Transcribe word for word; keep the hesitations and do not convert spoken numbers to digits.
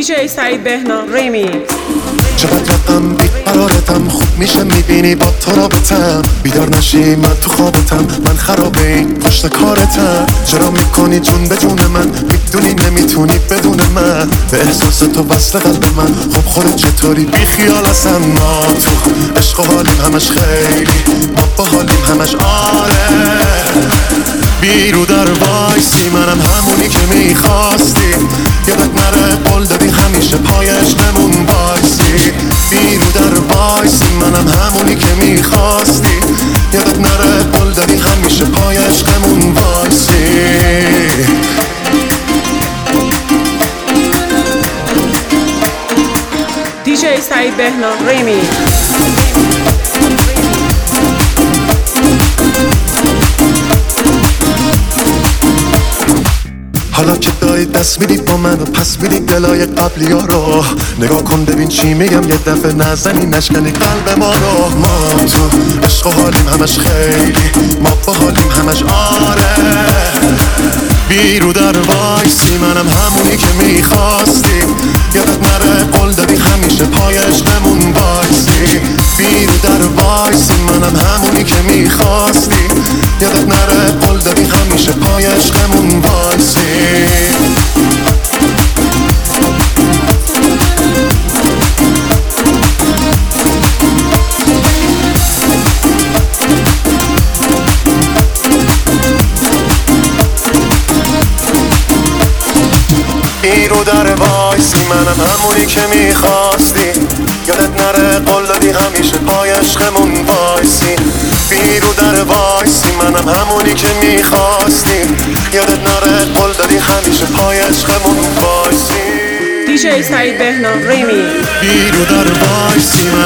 دیجی سعید بهنام ریمیکس. چقدر رقم بیقرارتم، خوب میشه میبینی با تو رابطم. بیدار نشی من تو خوابتم، من خرابه این پشت کارتم. چرا میکنی جون به جون من، میدونی نمیتونی بدون من. به احساس تو وصل قلب من، خب خودت چطوری بی خیال هستم. ما تو عشق و حالیم همش خیلی، ما با حالیم همش آره. بیرو در وایسی منم همونی که میخواستی. یادت نره قول دادی همیشه پای عشقمون وایسی. بیرو در وایسی منم همونی که میخواستی. یادت نره قول دادی همیشه پای عشقمون وایسی. دیجی سعید بهنام ریمیکس. حالا که داری دست میدی با من و پس میدی دلای قبلی ها رو. نگاه کن ببین چی میگم، یه دفعه نزنی نشکنی قلب ما رو. ما تو عشق و حالیم همش خیلی، ما با حالیم همش آره. بیرو در وایسی منم همونی که میخواستی. یادت نره قول دادی همیشه پای عشقمون وایسی. بیرو در وایسی منم همونی که میخواستی. یادت نره قول دادی همیشه پای عشقمون وایسی. بیرو در وایسی منم همونی که میخواستی. یادت نره قول دادی همیشه پای عشقمون وایسی. بیرو در وایسی منم همونی که میخواستی. یادت نره قول دادی همیشه پای عشقمون وایسی. دیجی سعید بهنام ریمیکس. بیرو در وایسی